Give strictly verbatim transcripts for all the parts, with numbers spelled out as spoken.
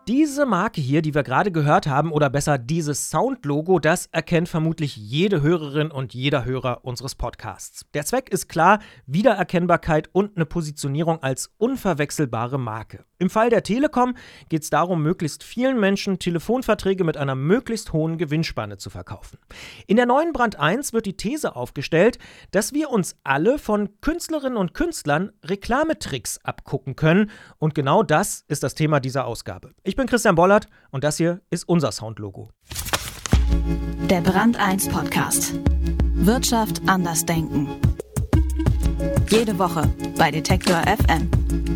Diese Marke hier, die wir gerade gehört haben, oder besser dieses Soundlogo, das erkennt vermutlich jede Hörerin und jeder Hörer unseres Podcasts. Der Zweck ist klar: Wiedererkennbarkeit und eine Positionierung als unverwechselbare Marke. Im Fall der Telekom geht es darum, möglichst vielen Menschen Telefonverträge mit einer möglichst hohen Gewinnspanne zu verkaufen. In der neuen Brand eins wird die These aufgestellt, dass wir uns alle von Künstlerinnen und Künstlern Reklametricks abgucken können. Und genau das ist das Thema dieser Ausgabe. Ich bin Christian Bollert und das hier ist unser Soundlogo. Der Brand eins Podcast. Wirtschaft anders denken. Jede Woche bei Detektor F M.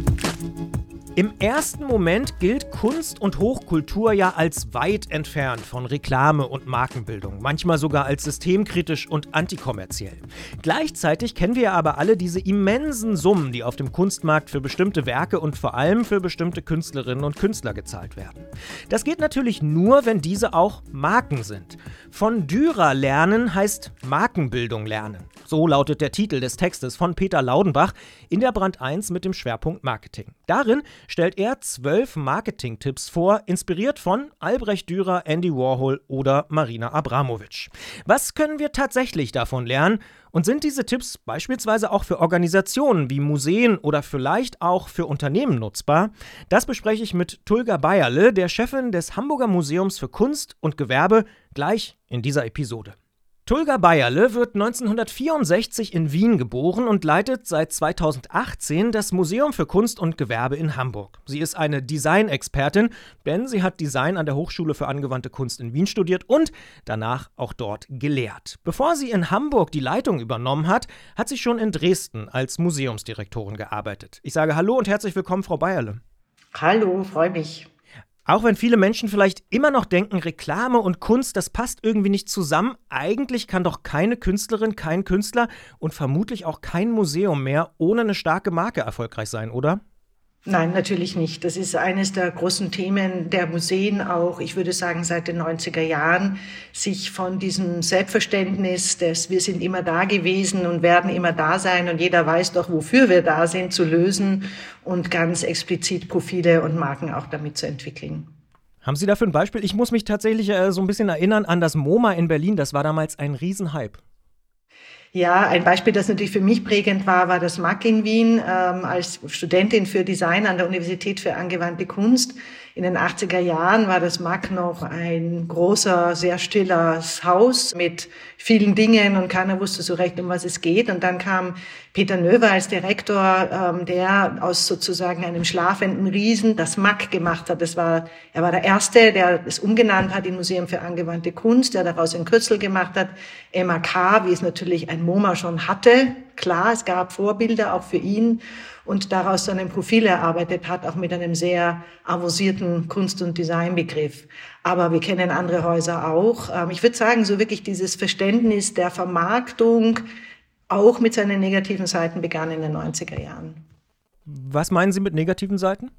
Im ersten Moment gilt Kunst und Hochkultur ja als weit entfernt von Reklame und Markenbildung, manchmal sogar als systemkritisch und antikommerziell. Gleichzeitig kennen wir aber alle diese immensen Summen, die auf dem Kunstmarkt für bestimmte Werke und vor allem für bestimmte Künstlerinnen und Künstler gezahlt werden. Das geht natürlich nur, wenn diese auch Marken sind. Von Dürer lernen heißt Markenbildung lernen. So lautet der Titel des Textes von Peter Laudenbach in der Brand eins mit dem Schwerpunkt Marketing. Darin stellt er zwölf Marketing-Tipps vor, inspiriert von Albrecht Dürer, Andy Warhol oder Marina Abramovic. Was können wir tatsächlich davon lernen? Und sind diese Tipps beispielsweise auch für Organisationen wie Museen oder vielleicht auch für Unternehmen nutzbar? Das bespreche ich mit Tulga Bayerle, der Chefin des Hamburger Museums für Kunst und Gewerbe, gleich in dieser Episode. Tulga Bayerle wird neunzehnhundertvierundsechzig in Wien geboren und leitet seit zweitausendachtzehn das Museum für Kunst und Gewerbe in Hamburg. Sie ist eine Design-Expertin, denn sie hat Design an der Hochschule für angewandte Kunst in Wien studiert und danach auch dort gelehrt. Bevor sie in Hamburg die Leitung übernommen hat, hat sie schon in Dresden als Museumsdirektorin gearbeitet. Ich sage Hallo und herzlich willkommen, Frau Bayerle. Hallo, freue mich. Auch wenn viele Menschen vielleicht immer noch denken, Reklame und Kunst, das passt irgendwie nicht zusammen. Eigentlich kann doch keine Künstlerin, kein Künstler und vermutlich auch kein Museum mehr ohne eine starke Marke erfolgreich sein, oder? Nein, natürlich nicht. Das ist eines der großen Themen der Museen auch, ich würde sagen, seit den neunziger Jahren, sich von diesem Selbstverständnis, dass wir sind immer da gewesen und werden immer da sein und jeder weiß doch, wofür wir da sind, zu lösen und ganz explizit Profile und Marken auch damit zu entwickeln. Haben Sie dafür ein Beispiel? Ich muss mich tatsächlich äh, so ein bisschen erinnern an das MoMA in Berlin. Das war damals ein Riesenhype. Ja, ein Beispiel, das natürlich für mich prägend war, war das M A C in Wien. Ähm, als Studentin für Design an der Universität für angewandte Kunst in den achtziger Jahren war das M A C noch ein großer, sehr stilles Haus mit vielen Dingen und keiner wusste so recht, um was es geht. Und dann kam Peter Növer als Direktor, ähm, der aus sozusagen einem schlafenden Riesen das M A C gemacht hat. Das war, er war der Erste, der es umgenannt hat in Museum für angewandte Kunst, der daraus ein Kürzel gemacht hat, M A K, wie es natürlich ein MoMA schon hatte. Klar, es gab Vorbilder auch für ihn und daraus so ein Profil erarbeitet hat, auch mit einem sehr avancierten Kunst- und Designbegriff. Aber wir kennen andere Häuser auch. Ich würde sagen, so wirklich dieses Verständnis der Vermarktung auch mit seinen negativen Seiten begann in den neunziger Jahren. Was meinen Sie mit negativen Seiten?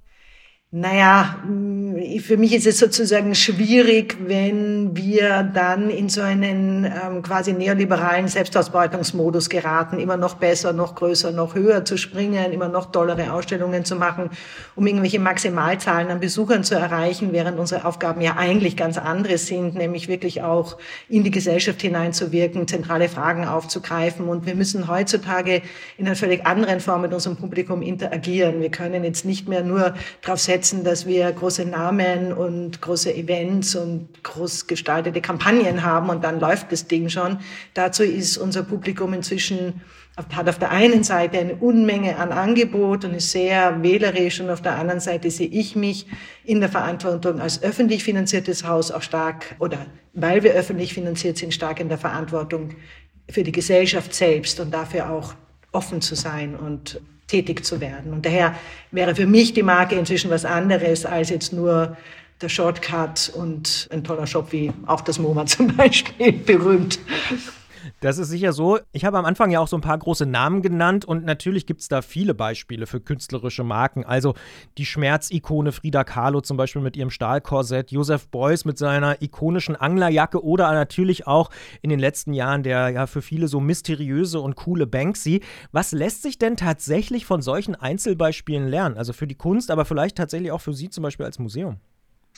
Naja, für mich ist es sozusagen schwierig, wenn wir dann in so einen ähm, quasi neoliberalen Selbstausbeutungsmodus geraten, immer noch besser, noch größer, noch höher zu springen, immer noch tollere Ausstellungen zu machen, um irgendwelche Maximalzahlen an Besuchern zu erreichen, während unsere Aufgaben ja eigentlich ganz andere sind, nämlich wirklich auch in die Gesellschaft hineinzuwirken, zentrale Fragen aufzugreifen. Und wir müssen heutzutage in einer völlig anderen Form mit unserem Publikum interagieren. Wir können jetzt nicht mehr nur darauf setzen, dass wir große Namen und große Events und groß gestaltete Kampagnen haben und dann läuft das Ding schon. Dazu ist unser Publikum inzwischen, hat auf der einen Seite eine Unmenge an Angebot und ist sehr wählerisch und auf der anderen Seite sehe ich mich in der Verantwortung als öffentlich finanziertes Haus auch stark, oder weil wir öffentlich finanziert sind, stark in der Verantwortung für die Gesellschaft selbst und dafür auch offen zu sein und tätig zu werden. Und daher wäre für mich die Marke inzwischen was anderes als jetzt nur der Shortcut und ein toller Shop wie auch das MoMA zum Beispiel, berühmt. Das ist sicher so. Ich habe am Anfang ja auch so ein paar große Namen genannt und natürlich gibt es da viele Beispiele für künstlerische Marken. Also die Schmerzikone Frida Kahlo zum Beispiel mit ihrem Stahlkorsett, Joseph Beuys mit seiner ikonischen Anglerjacke oder natürlich auch in den letzten Jahren der ja für viele so mysteriöse und coole Banksy. Was lässt sich denn tatsächlich von solchen Einzelbeispielen lernen? Also für die Kunst, aber vielleicht tatsächlich auch für Sie zum Beispiel als Museum?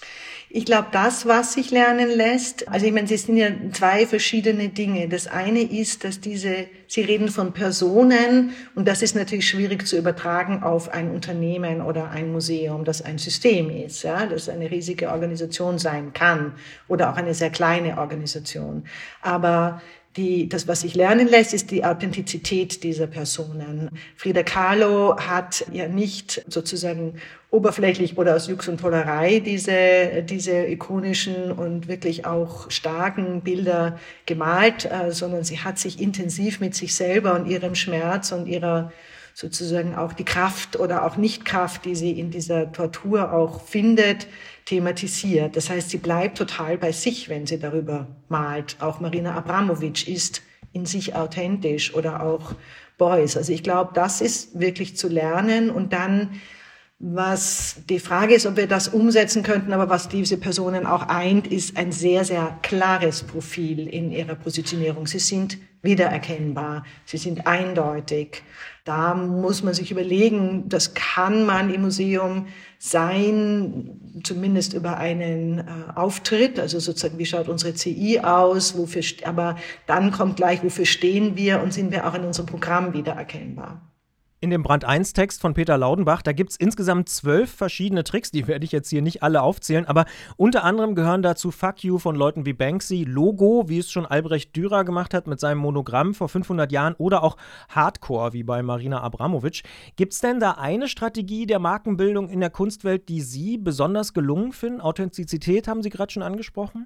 Ich glaube, das, was sich lernen lässt, also ich meine, es sind ja zwei verschiedene Dinge. Das eine ist, dass diese, Sie reden von Personen und das ist natürlich schwierig zu übertragen auf ein Unternehmen oder ein Museum, das ein System ist, ja, das eine riesige Organisation sein kann oder auch eine sehr kleine Organisation. Aber Die, das, was sich lernen lässt, ist die Authentizität dieser Personen. Frida Kahlo hat ja nicht sozusagen oberflächlich oder aus Jux und Tollerei diese, diese ikonischen und wirklich auch starken Bilder gemalt, äh, sondern sie hat sich intensiv mit sich selber und ihrem Schmerz und ihrer sozusagen auch die Kraft oder auch Nichtkraft, die sie in dieser Tortur auch findet, thematisiert. Das heißt, sie bleibt total bei sich, wenn sie darüber malt. Auch Marina Abramović ist in sich authentisch oder auch Beuys. Also ich glaube, das ist wirklich zu lernen. Und dann, was die Frage ist, ob wir das umsetzen könnten, aber was diese Personen auch eint, ist ein sehr, sehr klares Profil in ihrer Positionierung. Sie sind wiedererkennbar, sie sind eindeutig. Da muss man sich überlegen, das kann man im Museum sein, zumindest über einen äh, Auftritt, also sozusagen, wie schaut unsere C I aus, wofür, aber dann kommt gleich, wofür stehen wir und sind wir auch in unserem Programm wiedererkennbar. In dem Brand eins Text von Peter Laudenbach, da gibt es insgesamt zwölf verschiedene Tricks, die werde ich jetzt hier nicht alle aufzählen, aber unter anderem gehören dazu Fuck You von Leuten wie Banksy, Logo, wie es schon Albrecht Dürer gemacht hat mit seinem Monogramm vor fünfhundert Jahren oder auch Hardcore, wie bei Marina Abramović. Gibt es denn da eine Strategie der Markenbildung in der Kunstwelt, die Sie besonders gelungen finden? Authentizität haben Sie gerade schon angesprochen?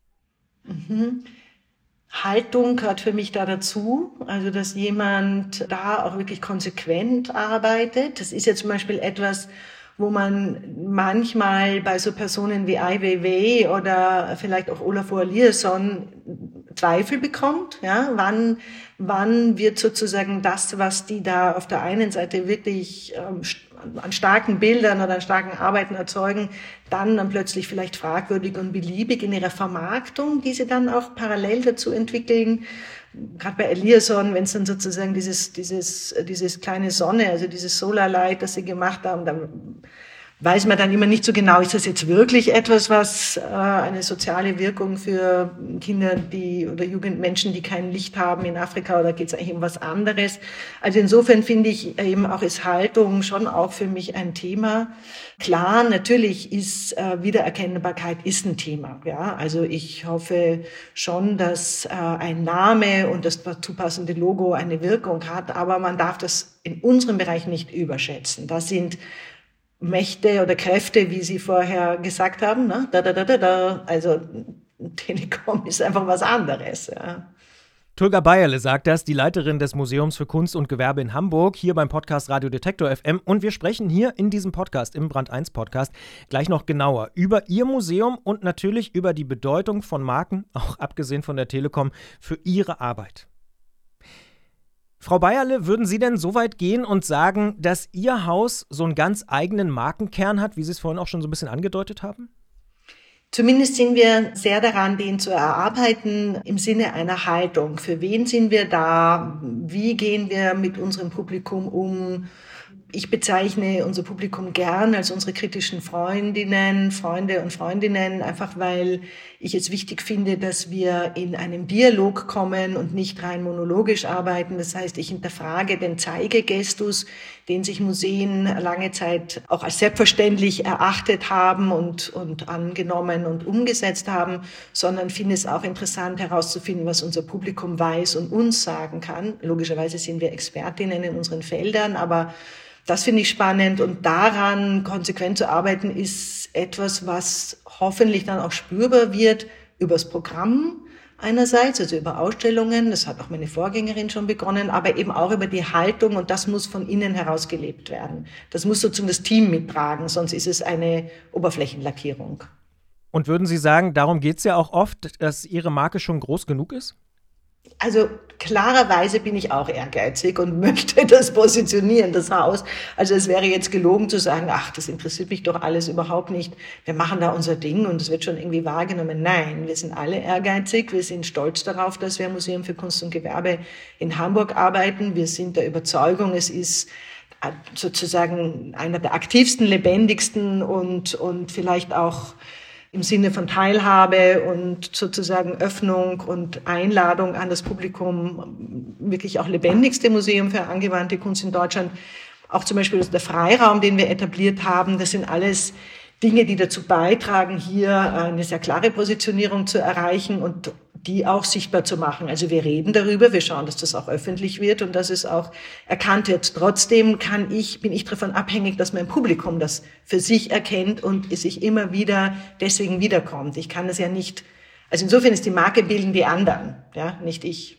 Mhm. Haltung gehört für mich da dazu, also dass jemand da auch wirklich konsequent arbeitet. Das ist ja zum Beispiel etwas, wo man manchmal bei so Personen wie Ai Weiwei oder vielleicht auch Olafur Eliasson Zweifel bekommt. Ja, wann, wann wird sozusagen das, was die da auf der einen Seite wirklich ähm, an starken Bildern oder an starken Arbeiten erzeugen, dann, dann plötzlich vielleicht fragwürdig und beliebig in ihrer Vermarktung, die sie dann auch parallel dazu entwickeln. Gerade bei Eliasson, wenn es dann sozusagen dieses, dieses, dieses kleine Sonne, also dieses Solarlight, das sie gemacht haben, dann weiß man dann immer nicht so genau, ist das jetzt wirklich etwas, was äh, eine soziale Wirkung für Kinder, die oder Jugendmenschen, die kein Licht haben in Afrika, oder geht es eigentlich um was anderes? Also insofern finde ich eben auch, ist Haltung schon auch für mich ein Thema. Klar, natürlich ist äh, Wiedererkennbarkeit ist ein Thema. Ja, also ich hoffe schon, dass äh, ein Name und das dazu passende Logo eine Wirkung hat, aber man darf das in unserem Bereich nicht überschätzen. Das sind Mächte oder Kräfte, wie Sie vorher gesagt haben, ne? da, da, da, da, da. Also Telekom ist einfach was anderes. Ja. Tulga Bayerle sagt das, die Leiterin des Museums für Kunst und Gewerbe in Hamburg, hier beim Podcast Radio Detektor F M. Und wir sprechen hier in diesem Podcast, im Brand eins Podcast, gleich noch genauer über Ihr Museum und natürlich über die Bedeutung von Marken, auch abgesehen von der Telekom, für Ihre Arbeit. Frau Bayerle, würden Sie denn so weit gehen und sagen, dass Ihr Haus so einen ganz eigenen Markenkern hat, wie Sie es vorhin auch schon so ein bisschen angedeutet haben? Zumindest sind wir sehr daran, den zu erarbeiten im Sinne einer Haltung. Für wen sind wir da? Wie gehen wir mit unserem Publikum um? Ich bezeichne unser Publikum gern als unsere kritischen Freundinnen, Freunde und Freundinnen, einfach weil ich es wichtig finde, dass wir in einen Dialog kommen und nicht rein monologisch arbeiten. Das heißt, ich hinterfrage den Zeigegestus, den sich Museen lange Zeit auch als selbstverständlich erachtet haben und, und angenommen und umgesetzt haben, sondern finde es auch interessant herauszufinden, was unser Publikum weiß und uns sagen kann. Logischerweise sind wir Expertinnen in unseren Feldern, aber das finde ich spannend, und daran konsequent zu arbeiten ist etwas, was hoffentlich dann auch spürbar wird übers Programm einerseits, also über Ausstellungen, das hat auch meine Vorgängerin schon begonnen, aber eben auch über die Haltung, und das muss von innen heraus gelebt werden. Das muss sozusagen das Team mittragen, sonst ist es eine Oberflächenlackierung. Und würden Sie sagen, darum geht es ja auch oft, dass Ihre Marke schon groß genug ist? Also klarerweise bin ich auch ehrgeizig und möchte das positionieren, das Haus. Also es wäre jetzt gelogen zu sagen, ach, das interessiert mich doch alles überhaupt nicht. Wir machen da unser Ding und es wird schon irgendwie wahrgenommen. Nein, wir sind alle ehrgeizig. Wir sind stolz darauf, dass wir im Museum für Kunst und Gewerbe in Hamburg arbeiten. Wir sind der Überzeugung, es ist sozusagen einer der aktivsten, lebendigsten und, und vielleicht auch im Sinne von Teilhabe und sozusagen Öffnung und Einladung an das Publikum, wirklich auch lebendigste Museum für angewandte Kunst in Deutschland. Auch zum Beispiel der Freiraum, den wir etabliert haben, das sind alles Dinge, die dazu beitragen, hier eine sehr klare Positionierung zu erreichen und die auch sichtbar zu machen. Also wir reden darüber, wir schauen, dass das auch öffentlich wird und dass es auch erkannt wird. Trotzdem kann ich, bin ich davon abhängig, dass mein Publikum das für sich erkennt und es sich immer wieder deswegen wiederkommt. Ich kann das ja nicht, also insofern ist die Marke bilden die anderen, ja, nicht ich.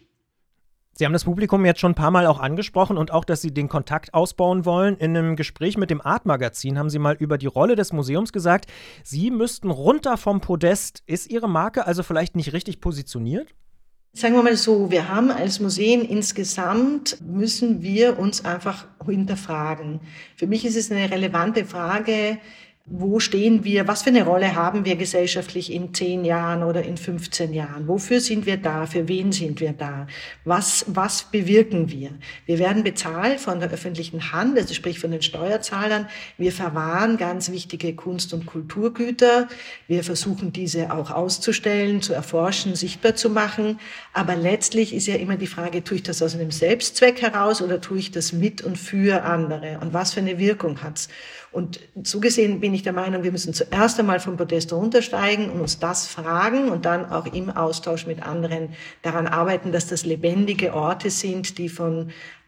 Sie haben das Publikum jetzt schon ein paar Mal auch angesprochen und auch, dass Sie den Kontakt ausbauen wollen. In einem Gespräch mit dem Art-Magazin haben Sie mal über die Rolle des Museums gesagt, Sie müssten runter vom Podest. Ist Ihre Marke also vielleicht nicht richtig positioniert? Sagen wir mal so, wir haben als Museen insgesamt, müssen wir uns einfach hinterfragen. Für mich ist es eine relevante Frage, wo stehen wir, was für eine Rolle haben wir gesellschaftlich in zehn Jahren oder in fünfzehn Jahren? Wofür sind wir da? Für wen sind wir da? Was, was bewirken wir? Wir werden bezahlt von der öffentlichen Hand, also sprich von den Steuerzahlern. Wir verwahren ganz wichtige Kunst- und Kulturgüter. Wir versuchen, diese auch auszustellen, zu erforschen, sichtbar zu machen. Aber letztlich ist ja immer die Frage, tue ich das aus einem Selbstzweck heraus oder tue ich das mit und für andere? Und was für eine Wirkung hat's? Und so gesehen bin ich der Meinung, wir müssen zuerst einmal vom Podest runtersteigen und uns das fragen und dann auch im Austausch mit anderen daran arbeiten, dass das lebendige Orte sind, die von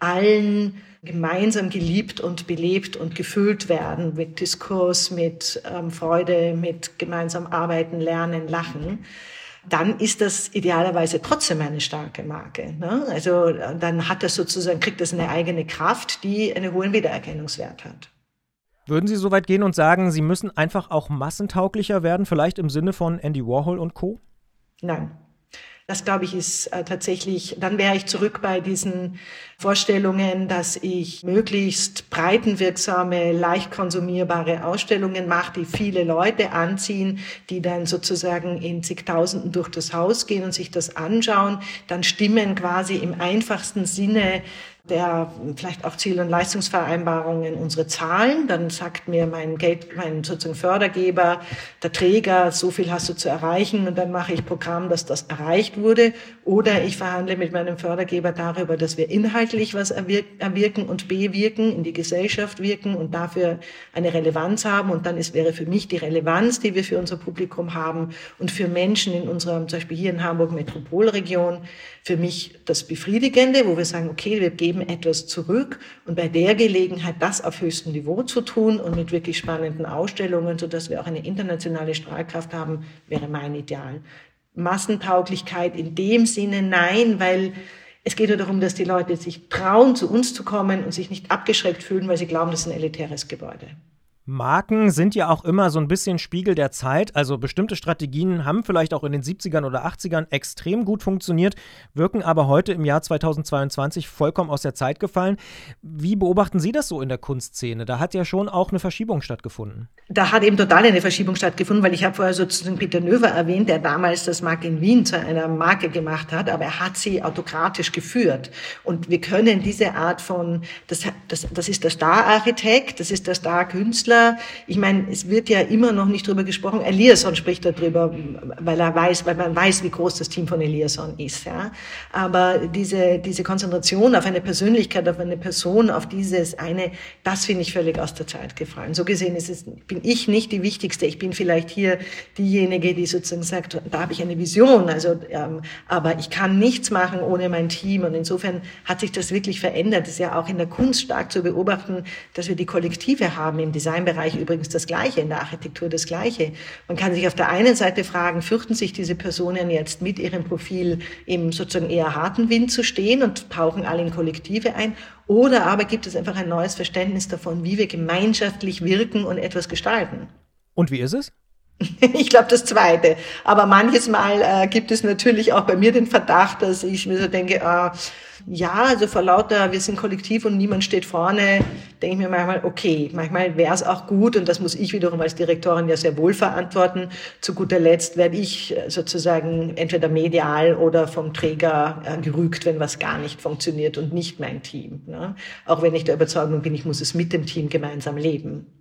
allen gemeinsam geliebt und belebt und gefüllt werden mit Diskurs, mit ähm, Freude, mit gemeinsam arbeiten, lernen, lachen. Dann ist das idealerweise trotzdem eine starke Marke, ne? Also dann hat das sozusagen, kriegt das eine eigene Kraft, die einen hohen Wiedererkennungswert hat. Würden Sie so weit gehen und sagen, Sie müssen einfach auch massentauglicher werden, vielleicht im Sinne von Andy Warhol und Co.? Nein. Das, glaube ich, ist äh, tatsächlich, dann wäre ich zurück bei diesen Vorstellungen, dass ich möglichst breitenwirksame, leicht konsumierbare Ausstellungen mache, die viele Leute anziehen, die dann sozusagen in zigtausenden durch das Haus gehen und sich das anschauen. Dann stimmen quasi im einfachsten Sinne der vielleicht auch Ziel- und Leistungsvereinbarungen unsere Zahlen. Dann sagt mir mein Geld, mein sozusagen Fördergeber, der Träger, so viel hast du zu erreichen und dann mache ich Programm, dass das erreicht wurde. Oder ich verhandle mit meinem Fördergeber darüber, dass wir inhaltlich was erwirken und bewirken, in die Gesellschaft wirken und dafür eine Relevanz haben. Und dann ist, wäre für mich die Relevanz, die wir für unser Publikum haben und für Menschen in unserer, zum Beispiel hier in Hamburg Metropolregion, für mich das Befriedigende, wo wir sagen, okay, wir geben etwas zurück und bei der Gelegenheit das auf höchstem Niveau zu tun und mit wirklich spannenden Ausstellungen, sodass wir auch eine internationale Strahlkraft haben, wäre mein Ideal. Massentauglichkeit in dem Sinne nein, weil es geht ja darum, dass die Leute sich trauen, zu uns zu kommen und sich nicht abgeschreckt fühlen, weil sie glauben, das ist ein elitäres Gebäude. Marken sind ja auch immer so ein bisschen Spiegel der Zeit. Also bestimmte Strategien haben vielleicht auch in den siebzigern oder achtzigern extrem gut funktioniert, wirken aber heute im Jahr zweitausendzweiundzwanzig vollkommen aus der Zeit gefallen. Wie beobachten Sie das so in der Kunstszene? Da hat ja schon auch eine Verschiebung stattgefunden. Da hat eben total eine Verschiebung stattgefunden, weil ich habe vorher sozusagen Peter Növer erwähnt, der damals das Mark in Wien zu einer Marke gemacht hat, aber er hat sie autokratisch geführt. Und wir können diese Art von, das, das, das ist der Star-Architekt, das ist der Star-Künstler. Ich meine, es wird ja immer noch nicht drüber gesprochen. Eliasson spricht darüber, weil er weiß, weil man weiß, wie groß das Team von Eliasson ist, ja. Aber diese, diese Konzentration auf eine Persönlichkeit, auf eine Person, auf dieses eine, das finde ich völlig aus der Zeit gefallen. So gesehen ist es, bin ich nicht die Wichtigste. Ich bin vielleicht hier diejenige, die sozusagen sagt, da habe ich eine Vision, also, ähm, aber ich kann nichts machen ohne mein Team. Und insofern hat sich das wirklich verändert. Es ist ja auch in der Kunst stark zu beobachten, dass wir die Kollektive haben, im Designbereich übrigens das Gleiche, in der Architektur das Gleiche. Man kann sich auf der einen Seite fragen, fürchten sich diese Personen jetzt mit ihrem Profil im sozusagen eher harten Wind zu stehen und tauchen alle in Kollektive ein? Oder aber gibt es einfach ein neues Verständnis davon, wie wir gemeinschaftlich wirken und etwas gestalten? Und wie ist es? Ich glaube, das Zweite. Aber manches Mal äh, gibt es natürlich auch bei mir den Verdacht, dass ich mir so denke, äh, ja, also vor lauter, wir sind kollektiv und niemand steht vorne, denke ich mir manchmal, okay, manchmal wäre es auch gut, und das muss ich wiederum als Direktorin ja sehr wohl verantworten. Zu guter Letzt werde ich sozusagen entweder medial oder vom Träger äh, gerügt, wenn was gar nicht funktioniert und nicht mein Team. Ne? Auch wenn ich der Überzeugung bin, ich muss es mit dem Team gemeinsam leben.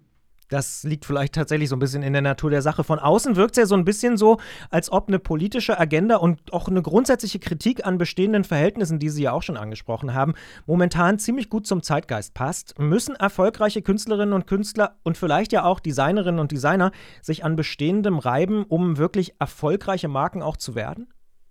Das liegt vielleicht tatsächlich so ein bisschen in der Natur der Sache. Von außen wirkt es ja so ein bisschen so, als ob eine politische Agenda und auch eine grundsätzliche Kritik an bestehenden Verhältnissen, die Sie ja auch schon angesprochen haben, momentan ziemlich gut zum Zeitgeist passt. Müssen erfolgreiche Künstlerinnen und Künstler und vielleicht ja auch Designerinnen und Designer sich an Bestehendem reiben, um wirklich erfolgreiche Marken auch zu werden?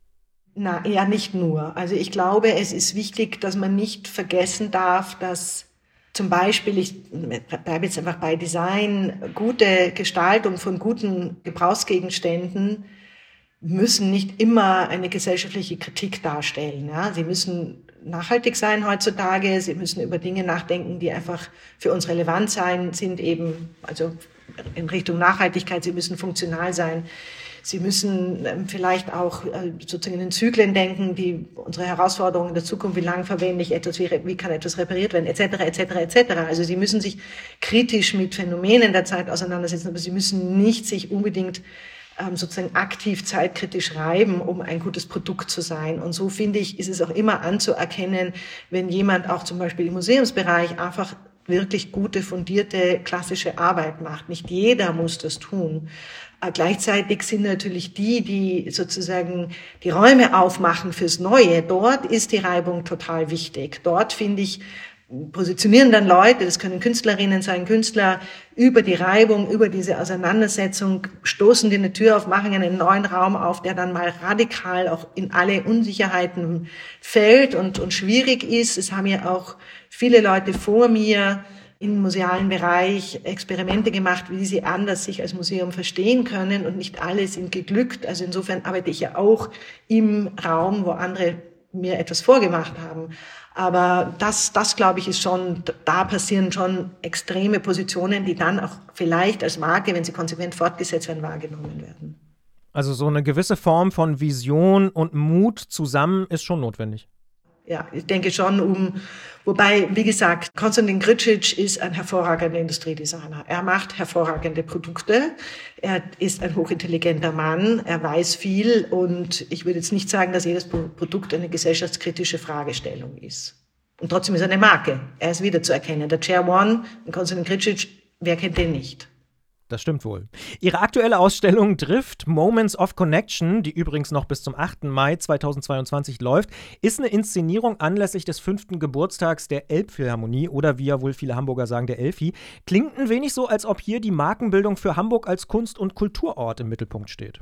Na, ja, nicht nur. Also ich glaube, es ist wichtig, dass man nicht vergessen darf, dass zum Beispiel, ich bleibe jetzt einfach bei Design, gute Gestaltung von guten Gebrauchsgegenständen müssen nicht immer eine gesellschaftliche Kritik darstellen. Ja? Sie müssen nachhaltig sein heutzutage, sie müssen über Dinge nachdenken, die einfach für uns relevant sein, sind eben, also in Richtung Nachhaltigkeit, sie müssen funktional sein. Sie müssen ähm, vielleicht auch äh, sozusagen in Zyklen denken, die unsere Herausforderungen der Zukunft, wie lange verwende ich etwas, wie, wie kann etwas repariert werden, et cetera, et cetera, et cetera. Also Sie müssen sich kritisch mit Phänomenen der Zeit auseinandersetzen, aber Sie müssen nicht sich unbedingt ähm, sozusagen aktiv zeitkritisch reiben, um ein gutes Produkt zu sein. Und so finde ich, ist es auch immer anzuerkennen, wenn jemand auch zum Beispiel im Museumsbereich einfach wirklich gute, fundierte, klassische Arbeit macht. Nicht jeder muss das tun. Gleichzeitig sind natürlich die, die sozusagen die Räume aufmachen fürs Neue, dort ist die Reibung total wichtig. Dort, finde ich, positionieren dann Leute, das können Künstlerinnen sein, Künstler, über die Reibung, über diese Auseinandersetzung, stoßen die eine Tür auf, machen einen neuen Raum auf, der dann mal radikal auch in alle Unsicherheiten fällt und, und schwierig ist. Es haben ja auch viele Leute vor mir im musealen Bereich Experimente gemacht, wie sie anders sich als Museum verstehen können, und nicht alle sind geglückt. Also insofern arbeite ich ja auch im Raum, wo andere mir etwas vorgemacht haben. Aber das, das glaube ich, ist schon, da passieren schon extreme Positionen, die dann auch vielleicht als Marke, wenn sie konsequent fortgesetzt werden, wahrgenommen werden. Also so eine gewisse Form von Vision und Mut zusammen ist schon notwendig. Ja, ich denke schon um, wobei, wie gesagt, Konstantin Grcic ist ein hervorragender Industriedesigner. Er macht hervorragende Produkte. Er ist ein hochintelligenter Mann. Er weiß viel, und ich würde jetzt nicht sagen, dass jedes Produkt eine gesellschaftskritische Fragestellung ist. Und trotzdem ist er eine Marke. Er ist wiederzuerkennen. Der Chair One, Konstantin Grcic, wer kennt den nicht? Das stimmt wohl. Ihre aktuelle Ausstellung Drift, Moments of Connection, die übrigens noch bis zum achten Mai zweitausendzweiundzwanzig läuft, ist eine Inszenierung anlässlich des fünften Geburtstags der Elbphilharmonie oder wie ja wohl viele Hamburger sagen, der Elfi. Klingt ein wenig so, als ob hier die Markenbildung für Hamburg als Kunst- und Kulturort im Mittelpunkt steht.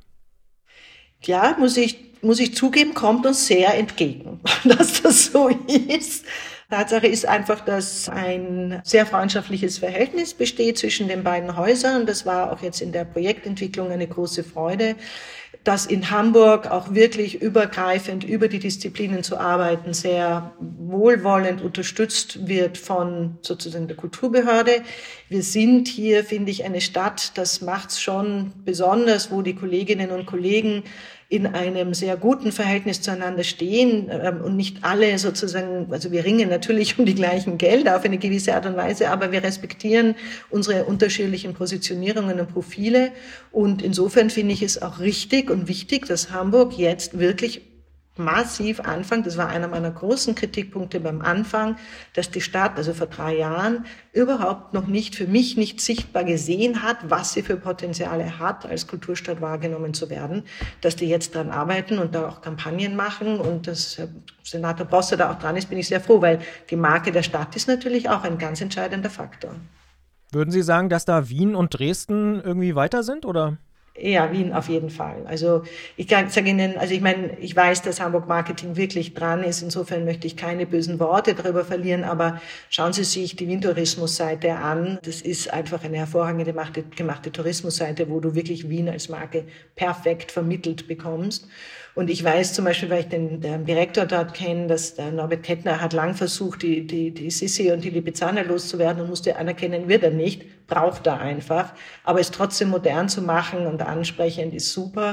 Ja, muss ich, muss ich zugeben, kommt uns sehr entgegen, dass das so ist. Tatsache ist einfach, dass ein sehr freundschaftliches Verhältnis besteht zwischen den beiden Häusern. Das war auch jetzt in der Projektentwicklung eine große Freude, dass in Hamburg auch wirklich übergreifend über die Disziplinen zu arbeiten sehr wohlwollend unterstützt wird von sozusagen der Kulturbehörde. Wir sind hier, finde ich, eine Stadt, das macht's schon besonders, wo die Kolleginnen und Kollegen in einem sehr guten Verhältnis zueinander stehen ähm, und nicht alle sozusagen, also wir ringen natürlich um die gleichen Gelder auf eine gewisse Art und Weise, aber wir respektieren unsere unterschiedlichen Positionierungen und Profile, und insofern finde ich es auch richtig und wichtig, dass Hamburg jetzt wirklich massiv anfangen. Das war einer meiner großen Kritikpunkte beim Anfang, dass die Stadt, also vor drei Jahren, überhaupt noch nicht, für mich nicht sichtbar gesehen hat, was sie für Potenziale hat, als Kulturstadt wahrgenommen zu werden, dass die jetzt dran arbeiten und da auch Kampagnen machen, und dass Herr Senator Bosse da auch dran ist, bin ich sehr froh, weil die Marke der Stadt ist natürlich auch ein ganz entscheidender Faktor. Würden Sie sagen, dass da Wien und Dresden irgendwie weiter sind, oder? Ja, Wien auf jeden Fall. Also ich kann sage Ihnen, also ich meine, ich weiß, dass Hamburg Marketing wirklich dran ist. Insofern möchte ich keine bösen Worte darüber verlieren, aber schauen Sie sich die Wien-Tourismus-Seite an. Das ist einfach eine hervorragende gemachte, gemachte Tourismusseite, wo du wirklich Wien als Marke perfekt vermittelt bekommst. Und ich weiß zum Beispiel, weil ich den, den Direktor dort kenne, dass der Norbert Kettner hat lang versucht, die, die, die Sissi und die Lipizzaner loszuwerden, und musste anerkennen, wird er nicht, braucht er einfach. Aber es trotzdem modern zu machen und ansprechend ist super.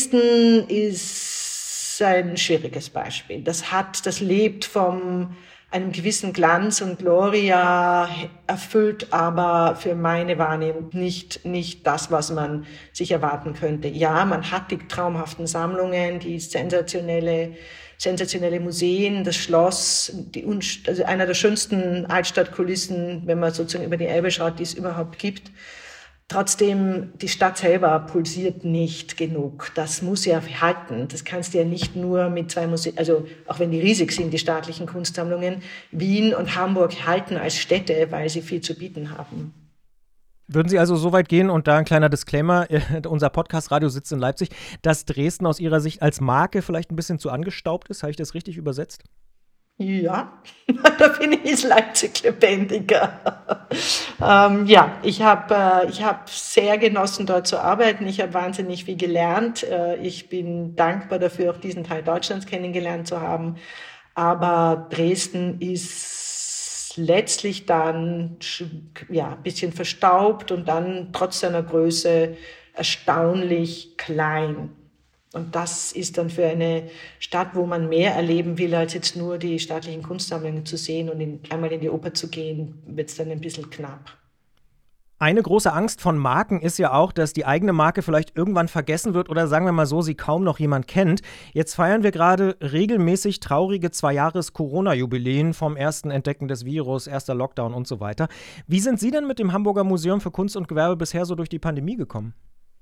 Dresden ist ein schwieriges Beispiel. Das hat, das lebt vom einem gewissen Glanz und Gloria, erfüllt aber für meine Wahrnehmung nicht, nicht das, was man sich erwarten könnte. Ja, man hat die traumhaften Sammlungen, die sensationelle, sensationelle Museen, das Schloss, die, also einer der schönsten Altstadtkulissen, wenn man sozusagen über die Elbe schaut, die es überhaupt gibt. Trotzdem, die Stadt selber pulsiert nicht genug. Das muss ja halten. Das kannst du ja nicht nur mit zwei Museen, also auch wenn die riesig sind, die staatlichen Kunstsammlungen. Wien und Hamburg halten als Städte, weil sie viel zu bieten haben. Würden Sie also so weit gehen, und da ein kleiner Disclaimer, unser Podcast-Radio sitzt in Leipzig, dass Dresden aus Ihrer Sicht als Marke vielleicht ein bisschen zu angestaubt ist? Habe ich das richtig übersetzt? Ja, da finde ich Leipzig lebendiger. ähm, ja, ich habe äh, ich hab sehr genossen, dort zu arbeiten. Ich habe wahnsinnig viel gelernt. Äh, ich bin dankbar dafür, auch diesen Teil Deutschlands kennengelernt zu haben. Aber Dresden ist letztlich dann ja, ein bisschen verstaubt und dann trotz seiner Größe erstaunlich klein. Und das ist dann für eine Stadt, wo man mehr erleben will, als jetzt nur die staatlichen Kunstsammlungen zu sehen und in, einmal in die Oper zu gehen, wird es dann ein bisschen knapp. Eine große Angst von Marken ist ja auch, dass die eigene Marke vielleicht irgendwann vergessen wird oder sagen wir mal so, sie kaum noch jemand kennt. Jetzt feiern wir gerade regelmäßig traurige Zwei-Jahres-Corona-Jubiläen vom ersten Entdecken des Virus, erster Lockdown und so weiter. Wie sind Sie denn mit dem Hamburger Museum für Kunst und Gewerbe bisher so durch die Pandemie gekommen?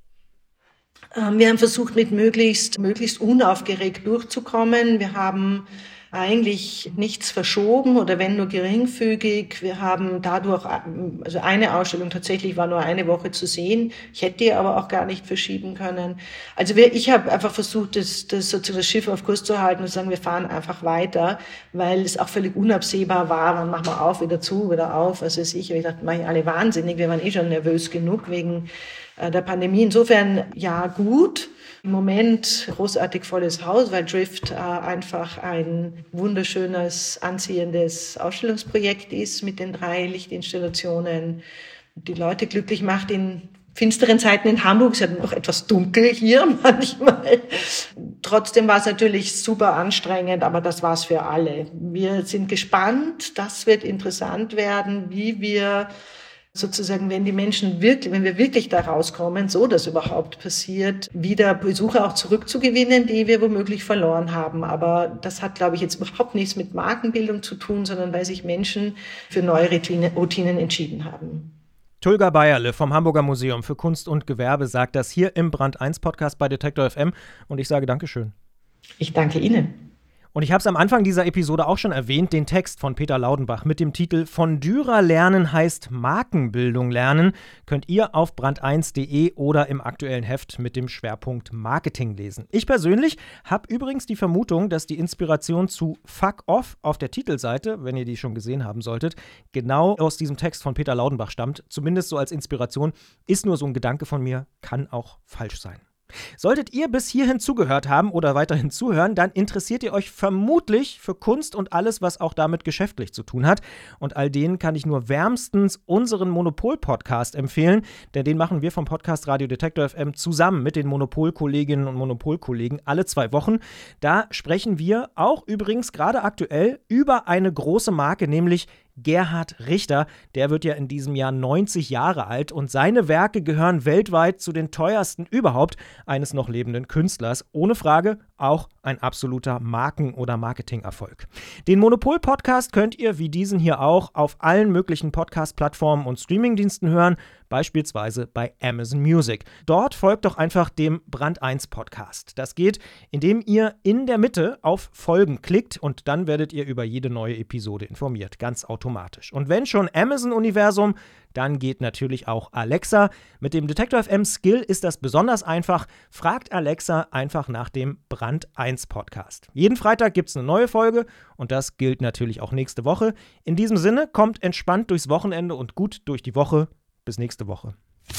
Wir haben versucht, mit möglichst, möglichst unaufgeregt durchzukommen. Wir haben eigentlich nichts verschoben oder wenn nur geringfügig. Wir haben dadurch, also eine Ausstellung tatsächlich war nur eine Woche zu sehen. Ich hätte die aber auch gar nicht verschieben können. Also wir, ich habe einfach versucht, das, das sozusagen das Schiff auf Kurs zu halten und zu sagen, wir fahren einfach weiter, weil es auch völlig unabsehbar war. Wann machen wir auf, wieder zu, wieder auf. Also ich, ich dachte, mache ich alle wahnsinnig. Wir waren eh schon nervös genug wegen der Pandemie. Insofern, ja, gut. Im Moment großartig volles Haus, weil Drift äh, einfach ein wunderschönes, anziehendes Ausstellungsprojekt ist mit den drei Lichtinstallationen. Die Leute glücklich macht in finsteren Zeiten in Hamburg. Es ist ja noch etwas dunkel hier manchmal. Trotzdem war es natürlich super anstrengend, aber das war es für alle. Wir sind gespannt. Das wird interessant werden, wie wir sozusagen, wenn die Menschen wirklich, wenn wir wirklich da rauskommen, so das überhaupt passiert, wieder Besucher auch zurückzugewinnen, die wir womöglich verloren haben. Aber das hat, glaube ich, jetzt überhaupt nichts mit Markenbildung zu tun, sondern weil sich Menschen für neue Routinen entschieden haben. Tulga Bayerle vom Hamburger Museum für Kunst und Gewerbe sagt das hier im Brand eins Podcast bei Detektor F M und ich sage Dankeschön. Ich danke Ihnen. Und ich habe es am Anfang dieser Episode auch schon erwähnt, den Text von Peter Laudenbach mit dem Titel Von Dürer lernen heißt Markenbildung lernen, könnt ihr auf brand eins punkt de oder im aktuellen Heft mit dem Schwerpunkt Marketing lesen. Ich persönlich habe übrigens die Vermutung, dass die Inspiration zu Fuck Off auf der Titelseite, wenn ihr die schon gesehen haben solltet, genau aus diesem Text von Peter Laudenbach stammt. Zumindest so als Inspiration, ist nur so ein Gedanke von mir, kann auch falsch sein. Solltet ihr bis hierhin zugehört haben oder weiterhin zuhören, dann interessiert ihr euch vermutlich für Kunst und alles, was auch damit geschäftlich zu tun hat. Und all denen kann ich nur wärmstens unseren Monopol-Podcast empfehlen, denn den machen wir vom Podcast Radio Detektor F M zusammen mit den Monopol-Kolleginnen und Monopol-Kollegen alle zwei Wochen. Da sprechen wir auch übrigens gerade aktuell über eine große Marke, nämlich Gerhard Richter, der wird ja in diesem Jahr neunzig Jahre alt und seine Werke gehören weltweit zu den teuersten überhaupt eines noch lebenden Künstlers. Ohne Frage auch ein absoluter Marken- oder Marketingerfolg. Den Monopol-Podcast könnt ihr wie diesen hier auch auf allen möglichen Podcast-Plattformen und Streamingdiensten hören, beispielsweise bei Amazon Music. Dort folgt doch einfach dem Brand eins Podcast. Das geht, indem ihr in der Mitte auf Folgen klickt und dann werdet ihr über jede neue Episode informiert, ganz automatisch. Und wenn schon Amazon-Universum, dann geht natürlich auch Alexa. Mit dem Detektor F M Skill ist das besonders einfach. Fragt Alexa einfach nach dem Brand eins Podcast. Jeden Freitag gibt es eine neue Folge und das gilt natürlich auch nächste Woche. In diesem Sinne, kommt entspannt durchs Wochenende und gut durch die Woche. Bis nächste Woche.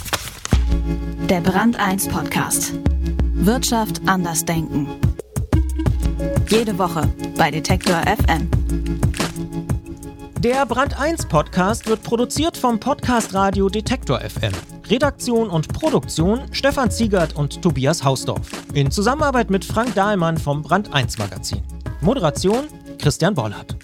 Der Brand eins Podcast. Wirtschaft anders denken. Jede Woche bei Detektor F M. Der Brand eins Podcast wird produziert vom Podcast Radio Detektor F M. Redaktion und Produktion Stefan Ziegert und Tobias Hausdorf. In Zusammenarbeit mit Frank Dahlmann vom Brand eins Magazin. Moderation Christian Bollert.